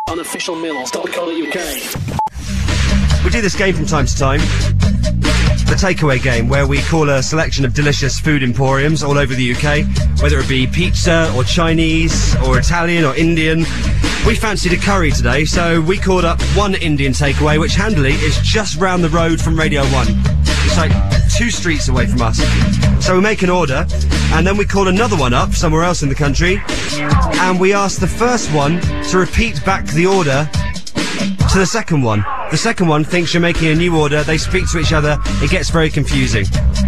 We do this game from time to time, the takeaway game, where we call a selection of delicious food emporiums all over the UK, whether it be pizza or Chinese or Italian or Indian. We fancied a curry today, so we called up one Indian takeaway, which handily is just round the road from Radio 1. It's like 2 streets away from us. So we make an order, and then we call another one up somewhere else in the country, and we ask the first one to repeat back the order to the second one. The second one thinks you're making a new order, they speak to each other, it gets very confusing.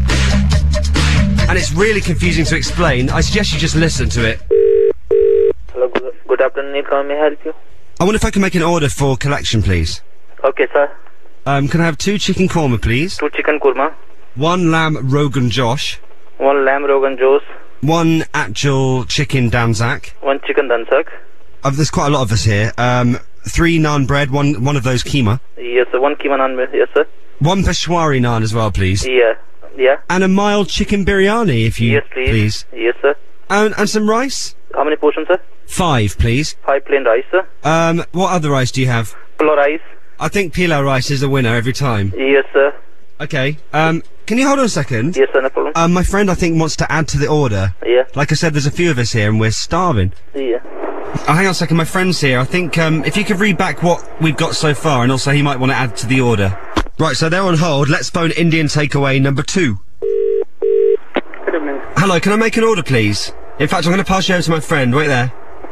And it's really confusing to explain. I suggest you just listen to it. Hello, good afternoon, how may I help you? I wonder if I can make an order for collection, please. Okay, sir. Can I have 2 chicken korma, please? 2 chicken korma. 1 lamb Rogan Josh. 1 lamb Rogan Josh. 1 actual chicken danzak. 1 chicken danzak. There's quite a lot of us here. 3 naan bread, one of those keema. Yes, sir. 1 keema naan, yes, sir. 1 Peshwari naan as well, please. Yeah. And a mild chicken biryani, if you yes, please. Yes, sir. And some rice? How many portions, sir? 5, please. 5 plain rice, sir. What other rice do you have? Pilau rice. I think pilau rice is the winner every time. Yes, sir. Okay. Can you hold on a second? Yes, sir, no problem. My friend, I think, wants to add to the order. Yeah. Like I said, there's a few of us here and we're starving. Yeah. Oh, hang on a second, my friend's here. I think, if you could read back what we've got so far, and also he might want to add to the order. Right, so they're on hold. Let's phone Indian takeaway number 2. Good evening. Hello, can I make an order, please? In fact, I'm going to pass you over to my friend. Wait there.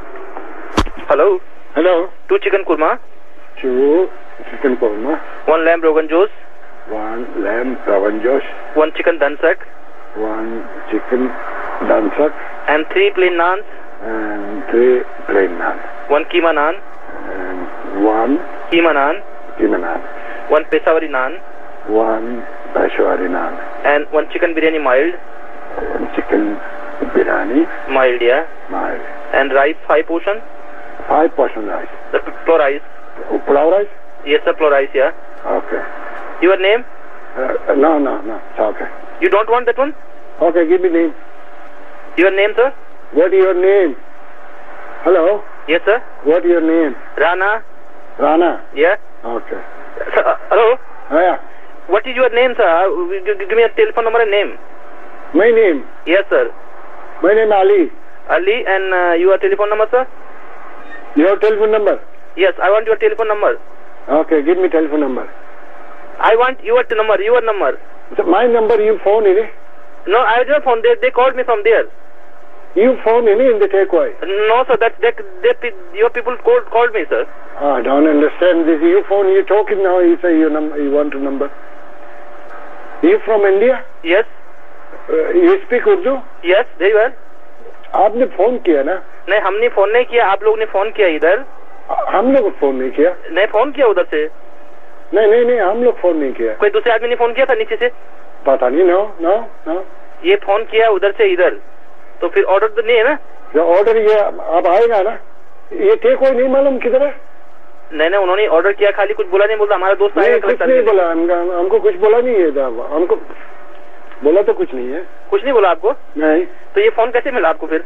Hello. Hello. 2 chicken korma. 2 chicken korma. 1 lamb Rogan Josh. 1 lamb Rogan Josh. 1 chicken danzak. 1 chicken danzak. And 3 plain naans. And 3 plain naan. 1 keema naan. And 1 keema naan. keema naan. 1 Peshawari naan. 1 Peshwari naan. And 1 chicken biryani mild. 1 chicken biryani. Mild, yeah. Mild. And rice, 5 portion. 5 portion rice. The pilau rice. Pilau rice? Yes, sir, pilau rice, yeah. Okay. Your name? No. It's okay. You don't want that one? Okay, give me name. Your name, sir? What is your name? Hello? Yes, sir. What is your name? Rana. Rana? Yeah. Okay. Sir, hello? Yeah. What is your name, sir? Give me a telephone number and name. My name? Yes, sir. My name Ali. Ali, and your telephone number, sir? Your telephone number? Yes, I want your telephone number. Okay, give me telephone number. I want your number. So my number you phone in it? No, I don't phone. They called me from there. You phone in the takeaway? No, sir. Your people called me, sir. I don't understand this. You phone, you talking now, you say you want a number. You from India? Yes. You speak Urdu? Yes, very well. आपने phone किया ना? नहीं, हमने phone नहीं किया, आप लोग ने फोन किया इधर. हम लोग फोन नहीं किया. नहीं, फोन किया उधर से. नहीं, हम लोग फोन नहीं किया. कोई दूसरे आदमी ने फोन किया था नीचे से? पता नहीं. नो. ये फोन किया उधर से इधर, तो फिर ऑर्डर तो नहीं है ना? ऑर्डर ये अब आएगा ना? ये टेक नहीं मालूम किधर है? नहीं, उन्होंने ऑर्डर किया, खाली कुछ बोला नहीं, बोलता हमारा दोस्त आएगा. कुछ नहीं बोला, हमको कुछ बोला नहीं है. हमको बोला तो कुछ नहीं है. कुछ नहीं बोला आपको? नहीं. तो ये फोन कैसे मिला आपको फिर?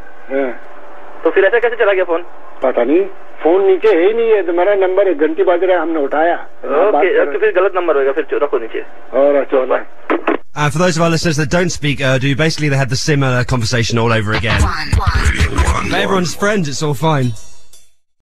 तो फिर ऐसा कैसे चला गया फोन? पता नहीं, फोन नीचे है ही नहीं है. तुम्हारा नंबर है, घंटी बाज रहा है, हमने उठाया. ओके, फिर गलत नंबर होगा, फिर रखो नीचे. और चलो. For those of our listeners that don't speak Urdu, basically they had the similar conversation all over again. But everyone's friends, it's all fine.